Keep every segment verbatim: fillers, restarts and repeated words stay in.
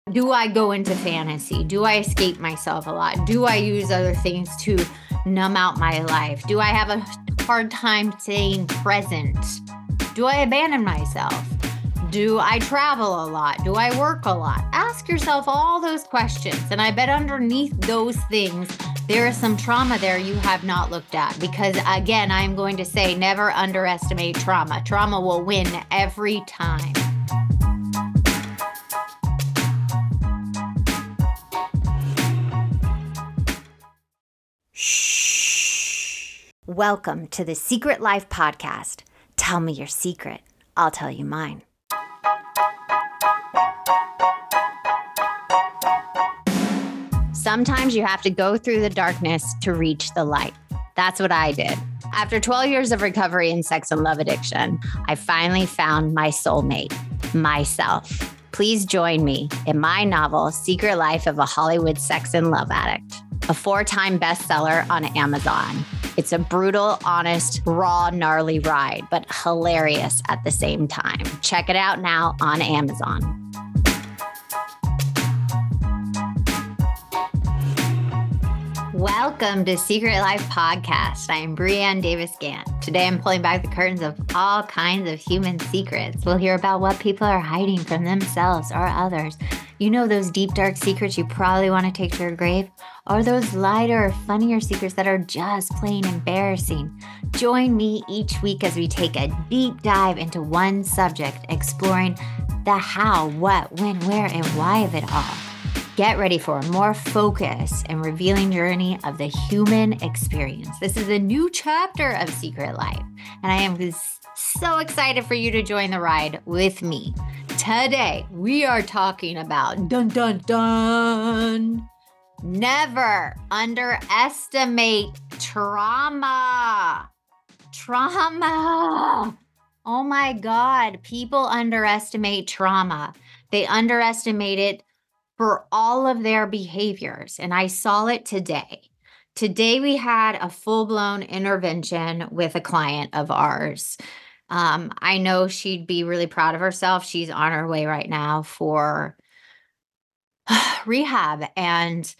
Do I go into fantasy? Do I escape myself a lot? Do I use other things to numb out my life? Do I have a hard time staying present? Do I abandon myself? Do I travel a lot? Do I work a lot? Ask yourself all those questions. And I bet underneath those things, there is some trauma there you have not looked at. Because again, I'm going to say never underestimate trauma. Trauma will win every time. Shh. Welcome to the Secret Life Podcast. Tell me your secret. I'll tell you mine. Sometimes you have to go through the darkness to reach the light. That's what I did. After twelve years of recovery in sex and love addiction, I finally found my soulmate, myself. Please join me in my novel, Secret Life of a Hollywood Sex and Love Addict, a four-time bestseller on Amazon. It's a brutal, honest, raw, gnarly ride, but hilarious at the same time. Check it out now on Amazon. Welcome to Secret Life Podcast. I am Brianne Davis-Gant. Today I'm pulling back the curtains of all kinds of human secrets. We'll hear about what people are hiding from themselves or others. You know those deep, dark secrets you probably want to take to your grave? Or those lighter, funnier secrets that are just plain embarrassing? Join me each week as we take a deep dive into one subject, exploring the how, what, when, where, and why of it all. Get ready for a more focused and revealing journey of the human experience. This is a new chapter of Secret Life, and I am so excited for you to join the ride with me. Today, we are talking about dun dun dun. Never underestimate trauma. Trauma. Oh my God, people underestimate trauma. They underestimate it for all of their behaviors. And I saw it today. Today, we had a full-blown intervention with a client of ours. Um, I know she'd be really proud of herself. She's on her way right now for rehab. And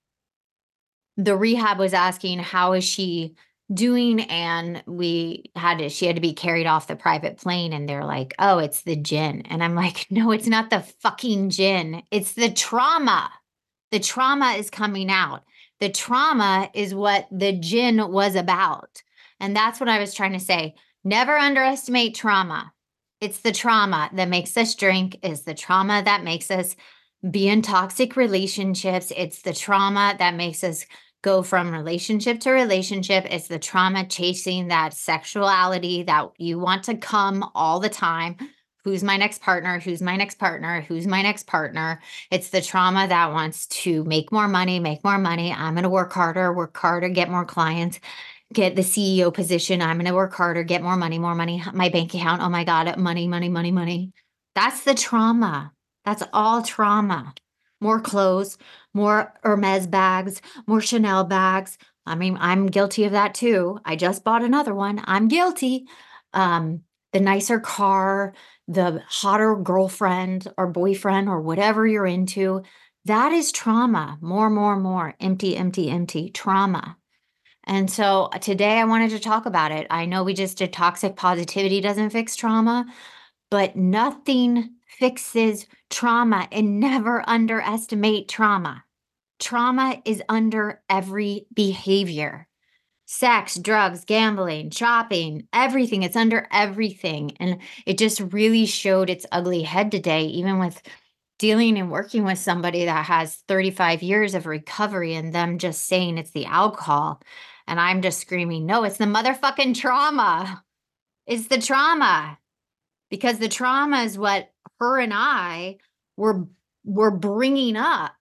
the rehab was asking, how is she doing? And we had to, she had to be carried off the private plane. And they're like, oh, it's the gin. And I'm like, no, it's not the fucking gin. It's the trauma. The trauma is coming out. The trauma is what the gin was about. And that's what I was trying to say. Never underestimate trauma. It's the trauma that makes us drink. It's the trauma that makes us be in toxic relationships. It's the trauma that makes us go from relationship to relationship. It's the trauma chasing that sexuality that you want to come all the time. Who's my next partner? Who's my next partner? Who's my next partner? It's the trauma that wants to make more money, make more money. I'm going to work harder, work harder, get more clients, get the C E O position. I'm going to work harder, get more money, more money. My bank account. Oh my God, money, money, money, money. That's the trauma. That's all trauma. More clothes, more Hermes bags, more Chanel bags. I mean, I'm guilty of that too. I just bought another one. I'm guilty. Um, the nicer car, the hotter girlfriend or boyfriend or whatever you're into. That is trauma. More, more, more. Empty, empty, empty. Trauma. And so today I wanted to talk about it. I know we just did toxic positivity doesn't fix trauma, but nothing fixes trauma, and never underestimate trauma. Trauma is under every behavior. Sex, drugs, gambling, shopping, everything. It's under everything. And it just really showed its ugly head today, even with dealing and working with somebody that has thirty-five years of recovery and them just saying it's the alcohol. And I'm just screaming, no, it's the motherfucking trauma. It's the trauma. Because the trauma is what her and I were, were bringing up.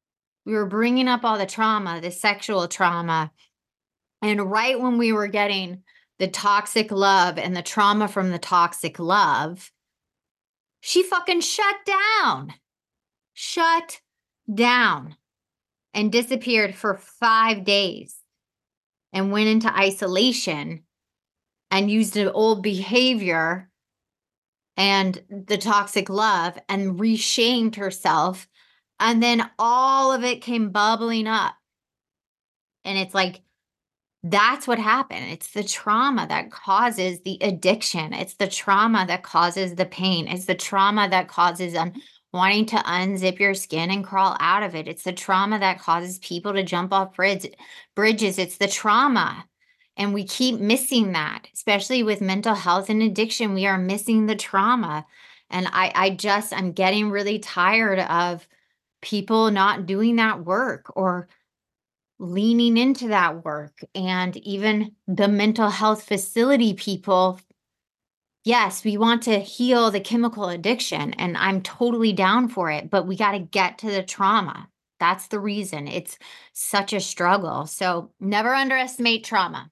We were bringing up all the trauma, the sexual trauma. And right when we were getting the toxic love and the trauma from the toxic love, she fucking shut down. Shut down. And disappeared for five days. And went into isolation and used an old behavior and the toxic love and reshamed herself And then all of it came bubbling up. And it's like, that's what happened. It's the trauma that causes the addiction. It's the trauma that causes the pain. It's the trauma that causes um, wanting to unzip your skin and crawl out of it. It's the trauma that causes people to jump off bridge, bridges. It's the trauma. And we keep missing that, especially with mental health and addiction. We are missing the trauma. And I, I just, I'm getting really tired of people not doing that work or leaning into that work. And even the mental health facility people, yes, we want to heal the chemical addiction, and I'm totally down for it, but we got to get to the trauma. That's the reason it's such a struggle. So never underestimate trauma.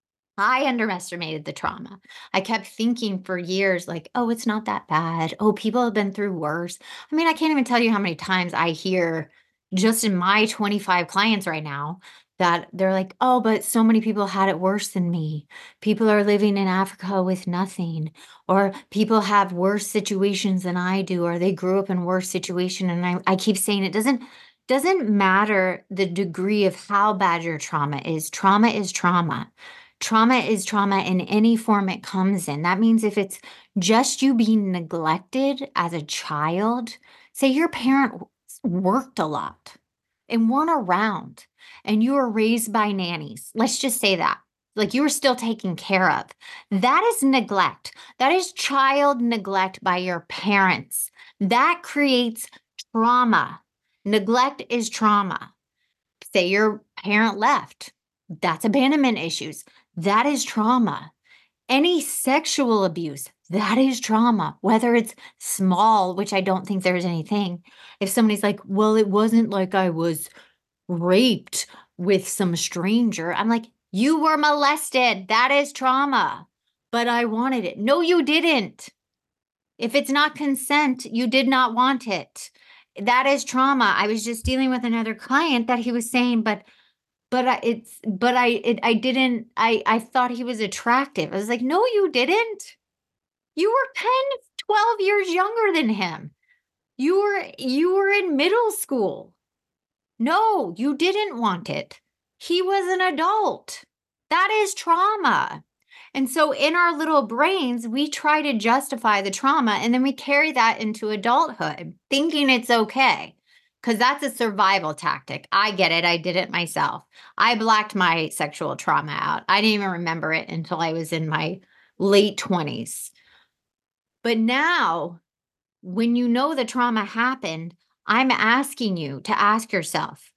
I underestimated the trauma. I kept thinking for years, like, oh, it's not that bad. Oh, people have been through worse. I mean, I can't even tell you how many times I hear just in my twenty-five clients right now that they're like, oh, but so many people had it worse than me. People are living in Africa with nothing, or people have worse situations than I do, or they grew up in worse situation. And I, I keep saying it doesn't doesn't matter the degree of how bad your trauma is. Trauma is trauma. Trauma is trauma in any form it comes in. That means if it's just you being neglected as a child, say your parent w- worked a lot and weren't around and you were raised by nannies. Let's just say that. Like you were still taken care of. That is neglect. That is child neglect by your parents. That creates trauma. Neglect is trauma. Say your parent left. That's abandonment issues. That is trauma. Any sexual abuse, that is trauma, whether it's small, which I don't think there's anything. If somebody's like, well, it wasn't like I was raped with some stranger, I'm like, you were molested. That is trauma. But I wanted it. No, you didn't. If it's not consent, you did not want it. That is trauma. I was just dealing with another client that he was saying, but but I, it's but I it, I didn't I I thought he was attractive. I was like, "No, you didn't. You were ten, twelve years younger than him. You were you were in middle school. No, you didn't want it. He was an adult. That is trauma." And so in our little brains, we try to justify the trauma and then we carry that into adulthood, thinking it's okay. Because that's a survival tactic. I get it. I did it myself. I blacked my sexual trauma out. I didn't even remember it until I was in my late twenties. But now, when you know the trauma happened, I'm asking you to ask yourself,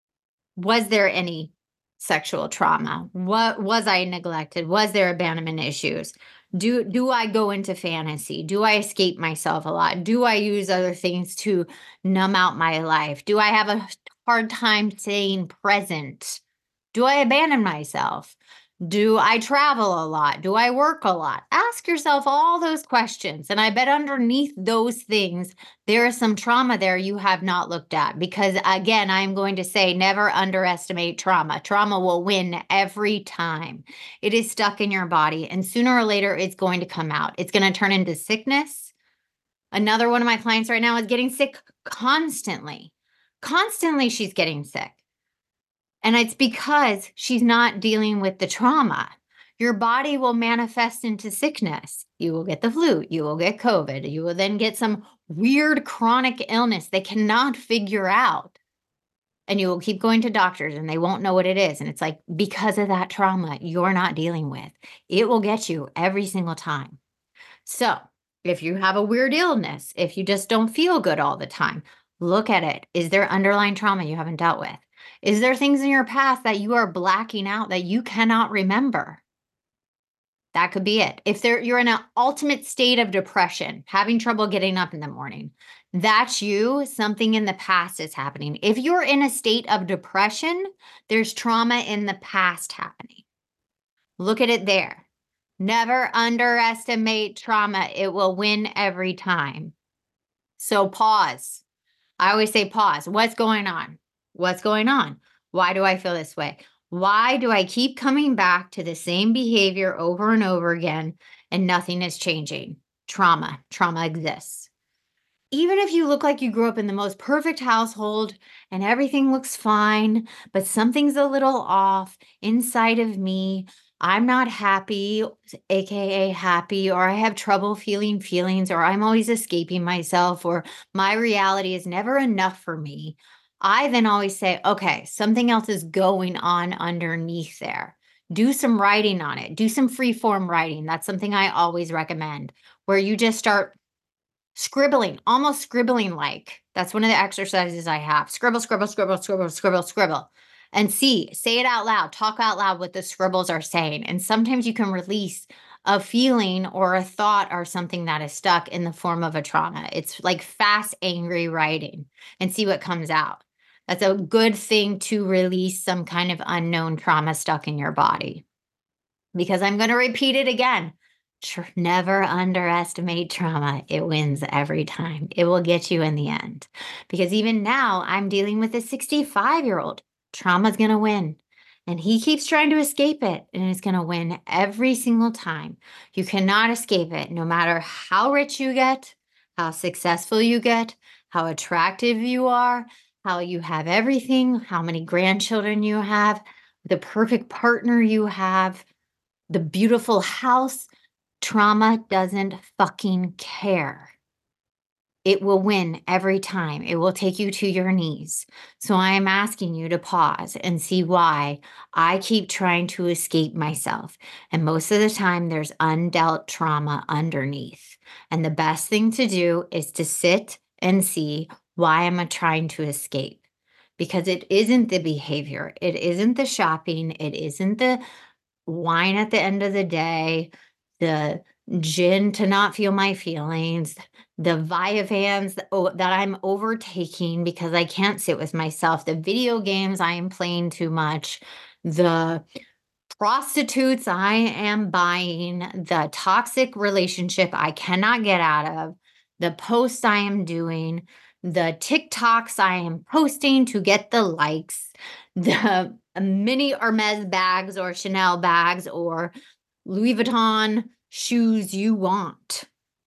was there any sexual trauma? What was I neglected? Was there abandonment issues? Do do I go into fantasy? Do I escape myself a lot? Do I use other things to numb out my life? Do I have a hard time staying present? Do I abandon myself? Do I travel a lot? Do I work a lot? Ask yourself all those questions. And I bet underneath those things, there is some trauma there you have not looked at. Because again, I'm going to say never underestimate trauma. Trauma will win every time. It is stuck in your body, and sooner or later, it's going to come out. It's going to turn into sickness. Another one of my clients right now is getting sick constantly. Constantly, she's getting sick. And it's because she's not dealing with the trauma. Your body will manifest into sickness. You will get the flu. You will get COVID. You will then get some weird chronic illness they cannot figure out. And you will keep going to doctors and they won't know what it is. And it's like, because of that trauma you're not dealing with, it will get you every single time. So if you have a weird illness, if you just don't feel good all the time, look at it. Is there underlying trauma you haven't dealt with? Is there things in your past that you are blacking out that you cannot remember? That could be it. If there, you're in an ultimate state of depression, having trouble getting up in the morning, that's you. Something in the past is happening. If you're in a state of depression, there's trauma in the past happening. Look at it there. Never underestimate trauma. It will win every time. So pause. I always say pause. What's going on? What's going on? Why do I feel this way? Why do I keep coming back to the same behavior over and over again and nothing is changing? Trauma. Trauma exists. even if you look like you grew up in the most perfect household and everything looks fine, but something's a little off inside of me, I'm not happy, A K A happy, or I have trouble feeling feelings, or I'm always escaping myself, or my reality is never enough for me. I then always say, okay, something else is going on underneath there. Do some writing on it. Do some free form writing. That's something I always recommend, where you just start scribbling, almost scribbling like. That's one of the exercises I have. Scribble, scribble, scribble, scribble, scribble, scribble. And see, say it out loud, talk out loud what the scribbles are saying. And sometimes you can release a feeling or a thought or something that is stuck in the form of a trauma. It's like fast, angry writing and see what comes out. That's a good thing to release some kind of unknown trauma stuck in your body. Because I'm going to repeat it again. Never underestimate trauma. It wins every time. It will get you in the end. Because even now, I'm dealing with a sixty-five-year-old. Trauma's going to win. And he keeps trying to escape it, and it's going to win every single time. You cannot escape it, no matter how rich you get, how successful you get, how attractive you are, how you have everything, how many grandchildren you have, the perfect partner you have, the beautiful house. Trauma doesn't fucking care. It will win every time. It will take you to your knees. So I am asking you to pause and see why I keep trying to escape myself. And most of the time, there's undealt trauma underneath. And the best thing to do is to sit and see, why am I trying to escape? Because it isn't the behavior. It isn't the shopping. It isn't the wine at the end of the day, the gin to not feel my feelings, the Vyvanse that, oh, that I'm overtaking because I can't sit with myself, the video games I am playing too much, the prostitutes I am buying, the toxic relationship I cannot get out of, the posts I am doing, the TikToks I am posting to get the likes, the mini Hermes bags or Chanel bags or Louis Vuitton shoes you want.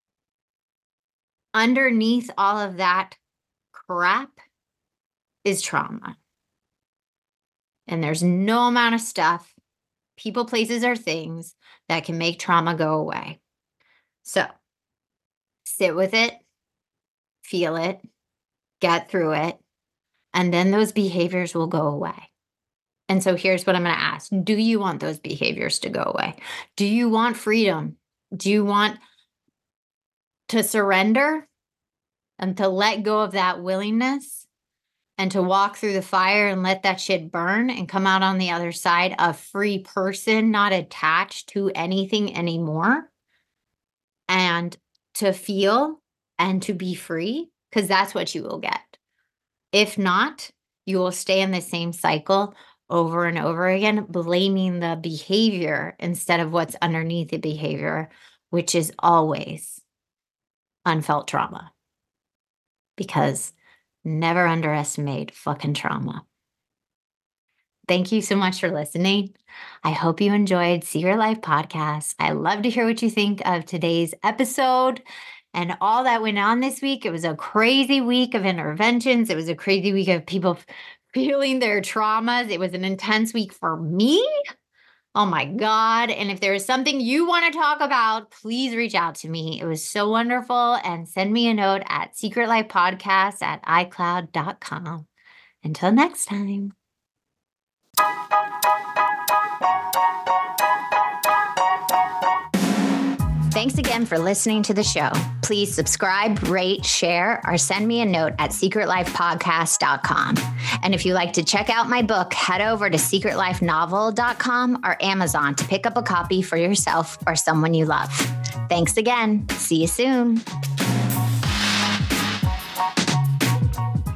Underneath all of that crap is trauma. And there's no amount of stuff, people, places, or things that can make trauma go away. So sit with it, feel it, get through it, and then those behaviors will go away. And so here's what I'm going to ask. Do you want those behaviors to go away? Do you want freedom? Do you want to surrender and to let go of that willingness and to walk through the fire and let that shit burn and come out on the other side a free person, not attached to anything anymore, and to feel and to be free? Because that's what you will get. If not, you will stay in the same cycle over and over again, blaming the behavior instead of what's underneath the behavior, which is always unfelt trauma. Because never underestimate fucking trauma. Thank you so much for listening. I hope you enjoyed Secret Life Podcast. I love to hear what you think of today's episode and all that went on this week. It was a crazy week of interventions. It was a crazy week of people feeling their traumas. It was an intense week for me. Oh my God. And if there is something you want to talk about, please reach out to me. It was so wonderful. And send me a note at secret life podcast at i cloud dot com. Until next time. Thanks again for listening to the show. Please subscribe, rate, share, or send me a note at secret life podcast dot com. And if you like to check out my book, head over to secret life novel dot com or Amazon to pick up a copy for yourself or someone you love. Thanks again. See you soon.